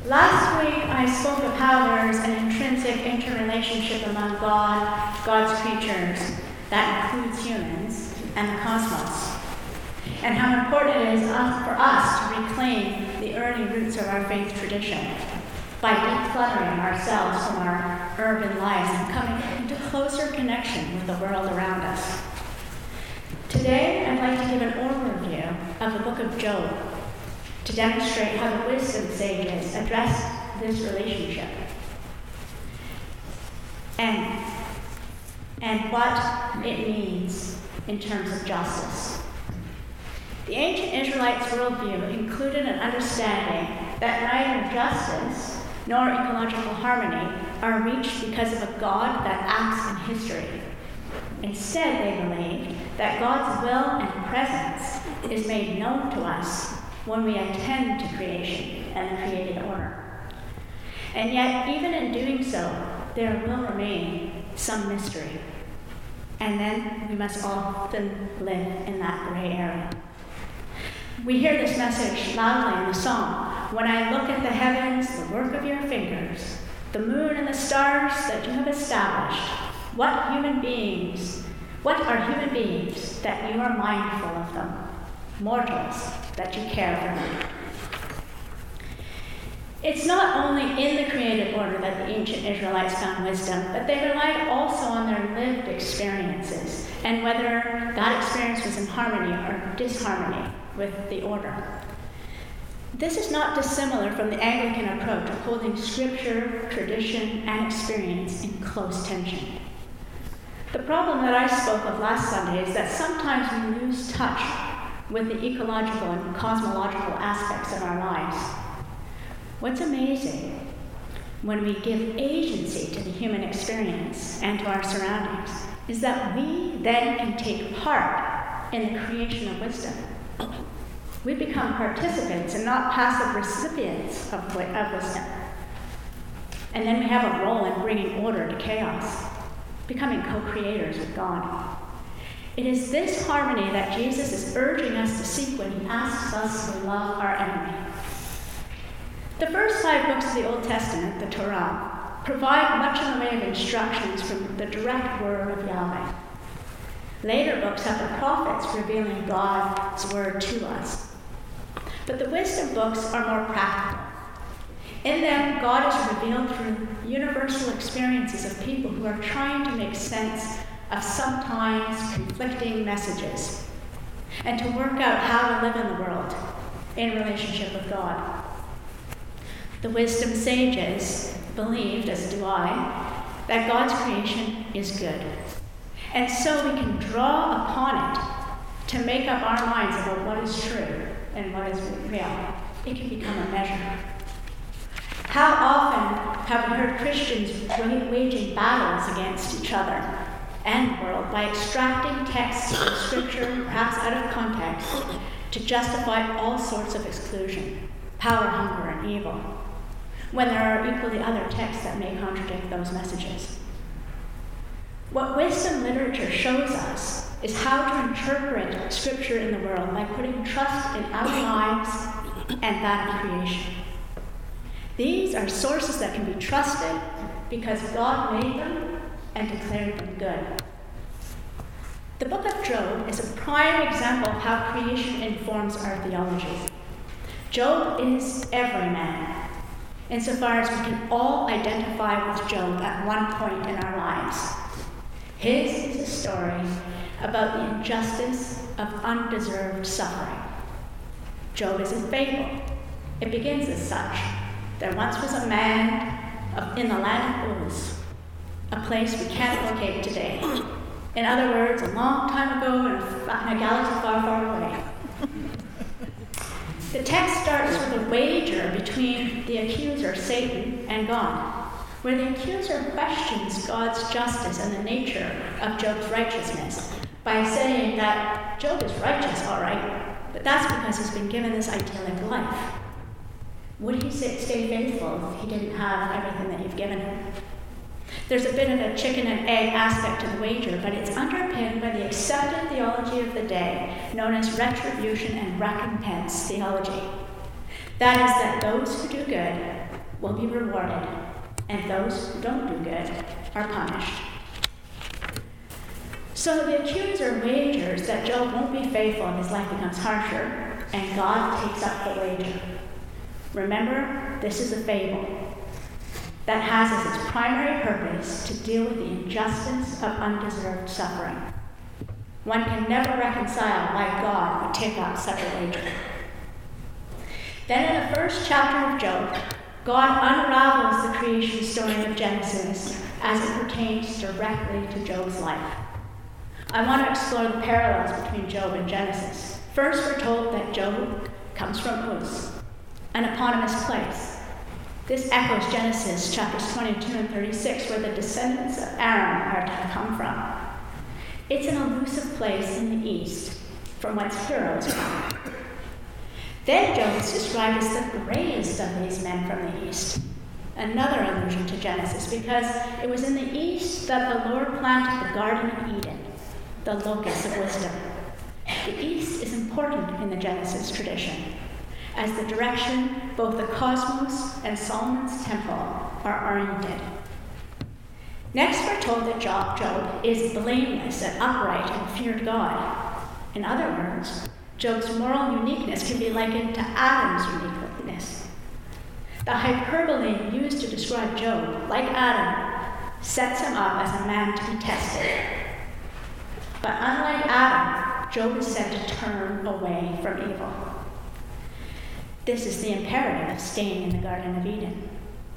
Last week, I spoke of how there is an intrinsic interrelationship among God's creatures, that includes humans, and the cosmos, and how important it is for us to reclaim the early roots of our faith tradition by decluttering ourselves from our urban lives and coming into closer connection with the world around us. Today, I'd like to give an overview of the book of Job to demonstrate how the wisdom sages address this relationship and what it means in terms of justice. The ancient Israelites' worldview included an understanding that neither justice nor ecological harmony are reached because of a God that acts in history. Instead, they believed that God's will and presence is made known to us when we attend to creation and the created order. And yet, even in doing so, there will remain some mystery. And then we must often live in that gray area. We hear this message loudly in the song. When I look at the heavens, the work of your fingers, the moon and the stars that you have established, what are human beings that you are mindful of them, mortals that you care for them? It's not only in the created order that the ancient Israelites found wisdom, but they relied also on their lived experiences and whether that experience was in harmony or disharmony with the order. This is not dissimilar from the Anglican approach of holding scripture, tradition, and experience in close tension. The problem that I spoke of last Sunday is that sometimes we lose touch with the ecological and cosmological aspects of our lives. What's amazing when we give agency to the human experience and to our surroundings is that we then can take part in the creation of wisdom. We become participants and not passive recipients of wisdom. And then we have a role in bringing order to chaos, becoming co-creators with God. It is this harmony that Jesus is urging us to seek when he asks us to love our enemy. The first 5 books of the Old Testament, the Torah, provide much in the way of instructions from the direct word of Yahweh. Later books have the prophets revealing God's word to us. But the wisdom books are more practical. In them, God is revealed through universal experiences of people who are trying to make sense of sometimes conflicting messages and to work out how to live in the world in relationship with God. The wisdom sages believed, as do I, that God's creation is good. And so we can draw upon it to make up our minds about what is true and what is real. It can become a measure. How often have we heard Christians waging battles against each other and the world by extracting texts from Scripture, perhaps out of context, to justify all sorts of exclusion, power, hunger, and evil, when there are equally other texts that may contradict those messages? What wisdom literature shows us is how to interpret Scripture in the world by putting trust in our lives and that of creation. These are sources that can be trusted because God made them and declared them good. The book of Job is a prime example of how creation informs our theology. Job is every man, insofar as we can all identify with Job at one point in our lives. His is a story about the injustice of undeserved suffering. Job is a fable. It begins as such. There once was a man in the land of Uz, a place we can't locate today. In other words, a long time ago in a galaxy far, far away. The text starts with a wager between the accuser, Satan, and God, where the accuser questions God's justice and the nature of Job's righteousness by saying that Job is righteous, all right, but that's because he's been given this idyllic life. Would he stay faithful if he didn't have everything that you've given him? There's a bit of a chicken and egg aspect to the wager, but it's underpinned by the accepted theology of the day, known as retribution and recompense theology. That is that those who do good will be rewarded, and those who don't do good are punished. So the accuser wagers that Job won't be faithful and his life becomes harsher, and God takes up the wager. Remember, this is a fable that has as its primary purpose to deal with the injustice of undeserved suffering. One can never reconcile why God would take up such a wager. Then in the first chapter of Job, God unravels the creation story of Genesis as it pertains directly to Job's life. I want to explore the parallels between Job and Genesis. First, we're told that Job comes from Uz, an eponymous place. This echoes Genesis chapters 22 and 36, where the descendants of Aaron are to come from. It's an elusive place in the east, from whence heroes come. Then Job is described as the greatest of these men from the east, another allusion to Genesis, because it was in the east that the Lord planted the Garden of Eden, the locus of wisdom. The east is important in the Genesis tradition, as the direction both the cosmos and Solomon's temple are oriented. Next, we're told that Job is blameless and upright and feared God. In other words, Job's moral uniqueness can be likened to Adam's uniqueness. The hyperbole used to describe Job, like Adam, sets him up as a man to be tested. But unlike Adam, Job is said to turn away from evil. This is the imperative of staying in the Garden of Eden.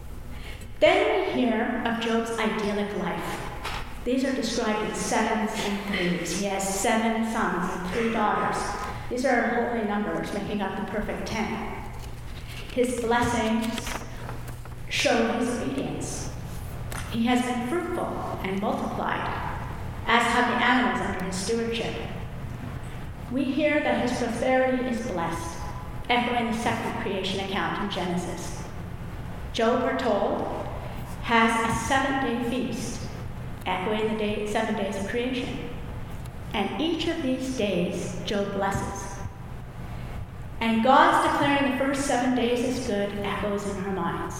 Then we hear of Job's idyllic life. These are described in sevens and threes. He has 7 sons and 3 daughters. These are holy numbers making up the perfect 10. His blessings show his obedience. He has been fruitful and multiplied, as have the animals under his stewardship. We hear that his prosperity is blessed, echoing the second creation account in Genesis. Job, we're told, has a 7-day feast, echoing the 7 days of creation. And each of these days, Job blesses. And God's declaring the first 7 days as good echoes in our minds.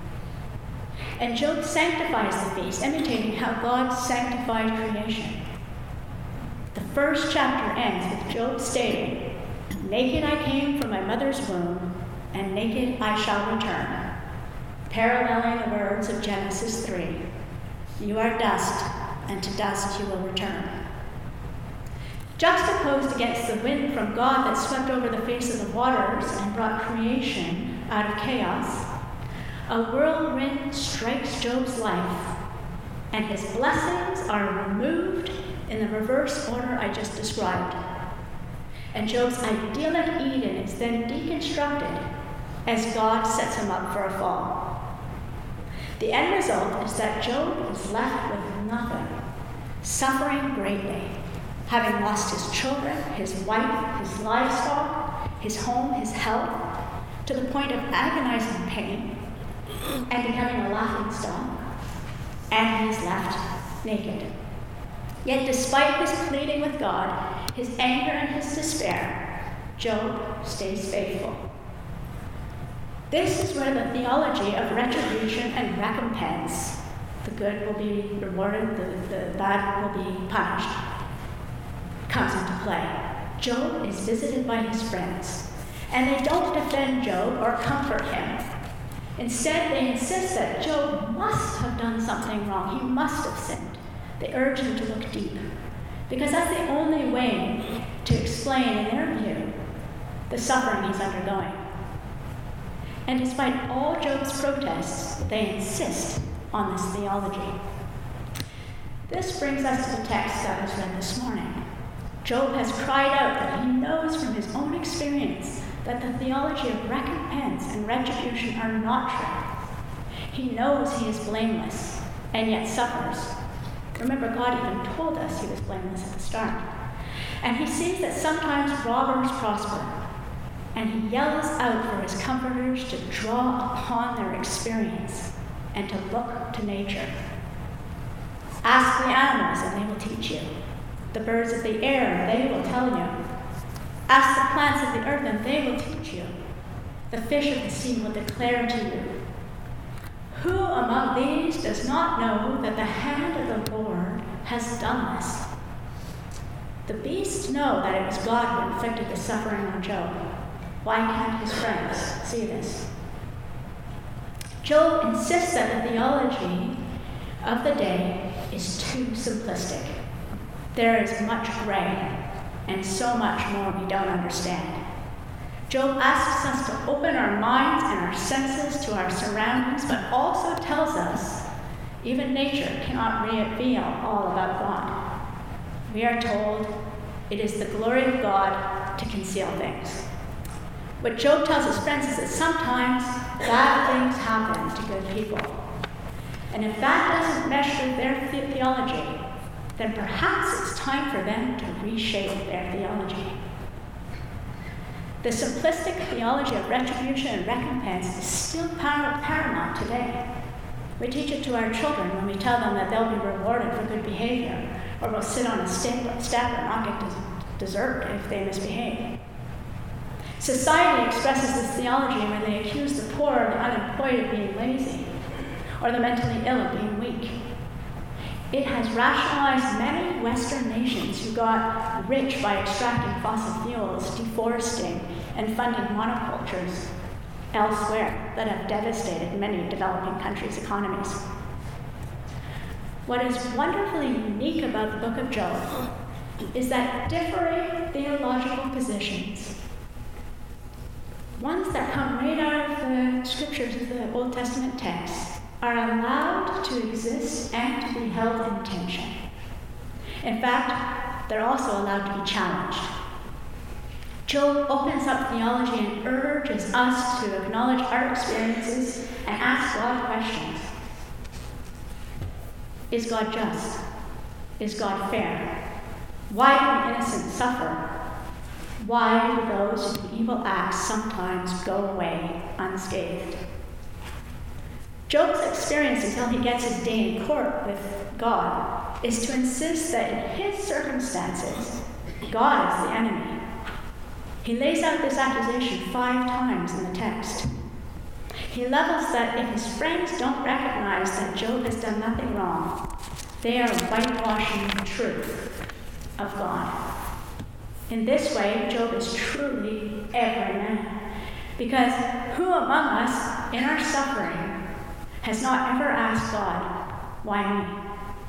And Job sanctifies the feast, imitating how God sanctified creation. The first chapter ends with Job stating, "Naked I came from my mother's womb, and naked I shall return," paralleling the words of Genesis 3. You are dust, and to dust you will return. Juxtaposed against the wind from God that swept over the face of the waters and brought creation out of chaos, a whirlwind strikes Job's life, and his blessings are removed in the reverse order I just described. And Job's idyllic Eden is then deconstructed as God sets him up for a fall. The end result is that Job is left with nothing, suffering greatly, having lost his children, his wife, his livestock, his home, his health, to the point of agonizing pain and becoming a laughingstock, and he is left naked. Yet despite his pleading with God, his anger and his despair, Job stays faithful. This is where the theology of retribution and recompense, the good will be rewarded, the bad will be punished, comes into play. Job is visited by his friends, and they don't defend Job or comfort him. Instead, they insist that Job must have done something wrong. He must have sinned. They urge him to look deep, because that's the only way to explain, in their view, the suffering he's undergoing. And despite all Job's protests, they insist on this theology. This brings us to the text that was read this morning. Job has cried out that he knows from his own experience that the theology of recompense and retribution are not true. He knows he is blameless and yet suffers. Remember, God even told us he was blameless at the start. And he sees that sometimes robbers prosper, and he yells out for his comforters to draw upon their experience and to look to nature. Ask the animals, and they will teach you. The birds of the air, they will tell you. Ask the plants of the earth, and they will teach you. The fish of the sea will declare to you. Who among these does not know that the hand of the Lord has done this? The beasts know that it was God who inflicted the suffering on Job. Why can't his friends see this? Job insists that the theology of the day is too simplistic. There is much gray and so much more we don't understand. Job asks us to open our minds and our senses to our surroundings, but also tells us even nature cannot reveal all about God. We are told it is the glory of God to conceal things. What Job tells his friends is that sometimes bad things happen to good people. And if that doesn't mesh with their theology, then perhaps it's time for them to reshape their theology. The simplistic theology of retribution and recompense is still paramount today. We teach it to our children when we tell them that they'll be rewarded for good behavior, or will sit on a step and not get dessert if they misbehave. Society expresses this theology when they accuse the poor or the unemployed of being lazy, or the mentally ill of being weak. It has rationalized many Western nations who got rich by extracting fossil fuels, deforesting, and funding monocultures elsewhere that have devastated many developing countries' economies. What is wonderfully unique about the book of Job is that differing theological positions, ones that come right out of the scriptures of the Old Testament text, are allowed to exist and to be held in tension. In fact, they're also allowed to be challenged. Job opens up theology and urges us to acknowledge our experiences and ask God questions. Is God just? Is God fair? Why do the innocent suffer? Why do those who do evil acts sometimes go away unscathed? Job's experience until he gets his day in court with God is to insist that in his circumstances, God is the enemy. He lays out this accusation 5 times in the text. He levels that if his friends don't recognize that Job has done nothing wrong, they are whitewashing the truth of God. In this way, Job is truly every man, because who among us in our suffering has not ever asked God, why me?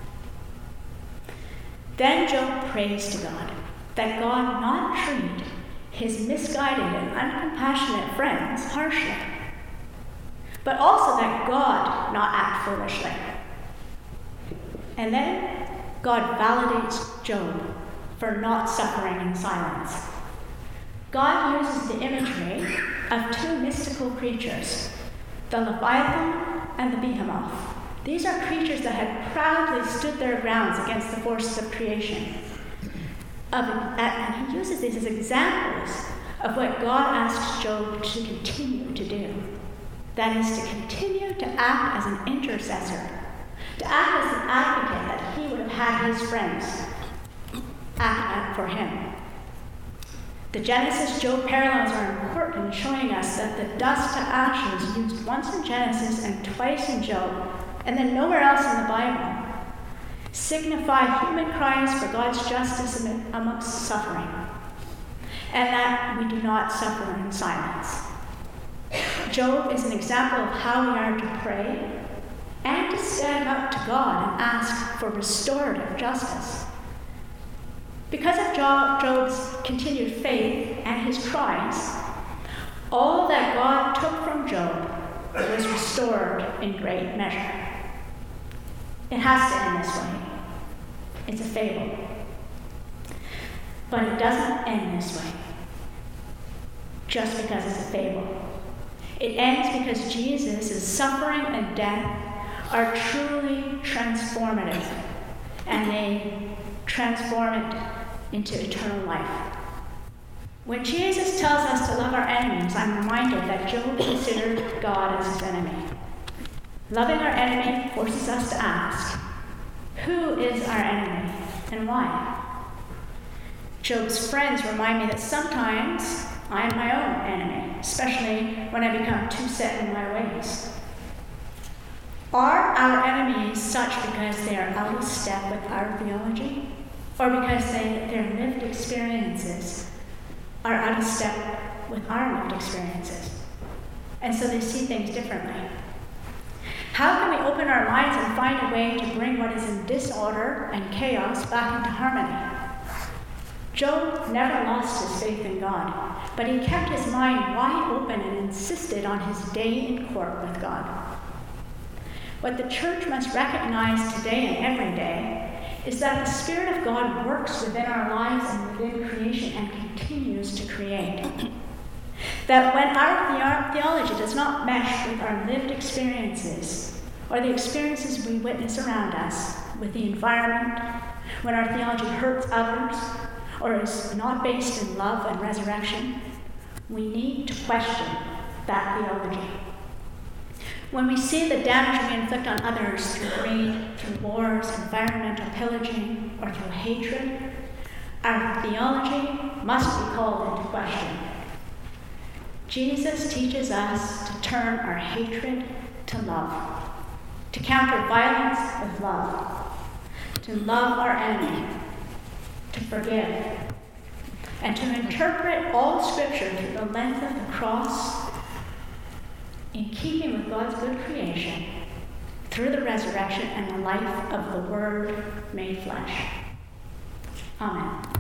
Then Job prays to God that God not treat his misguided and uncompassionate friends harshly, but also that God not act foolishly. And then God validates Job for not suffering in silence. God uses the imagery of 2 mystical creatures, the Leviathan and the Behemoth. These are creatures that had proudly stood their grounds against the forces of creation. And he uses these as examples of what God asks Job to continue to do. That is, to continue to act as an intercessor, to act as an advocate that he would have had his friends act for him. The Genesis-Job parallels are important in showing us that the dust to ashes used once in Genesis and twice in Job, and then nowhere else in the Bible, signify human cries for God's justice amongst suffering, and that we do not suffer in silence. Job is an example of how we are to pray and to stand up to God and ask for restorative justice. Because of Job's continued faith and his cries, all that God took from Job was restored in great measure. It has to end this way. It's a fable. But it doesn't end this way just because it's a fable. It ends because Jesus' suffering and death are truly transformative, and they transform it into eternal life. When Jesus tells us to love our enemies, I'm reminded that Job considered God as his enemy. Loving our enemy forces us to ask, who is our enemy and why? Job's friends remind me that sometimes I am my own enemy, especially when I become too set in my ways. Are our enemies such because they are out of step with our theology? Or because their lived experiences are out of step with our lived experiences? And so they see things differently. How can we open our minds and find a way to bring what is in disorder and chaos back into harmony? Job never lost his faith in God, but he kept his mind wide open and insisted on his day in court with God. What the church must recognize today and every day is that the Spirit of God works within our lives and within creation and continues to create. That when our theology does not mesh with our lived experiences or the experiences we witness around us with the environment, when our theology hurts others or is not based in love and resurrection, we need to question that theology. When we see the damage we inflict on others through greed, through wars, environmental pillaging, or through hatred, our theology must be called into question. Jesus teaches us to turn our hatred to love, to counter violence with love, to love our enemy, to forgive, and to interpret all Scripture through the lens of the cross, in keeping with God's good creation, through the resurrection and the life of the Word made flesh. Amen.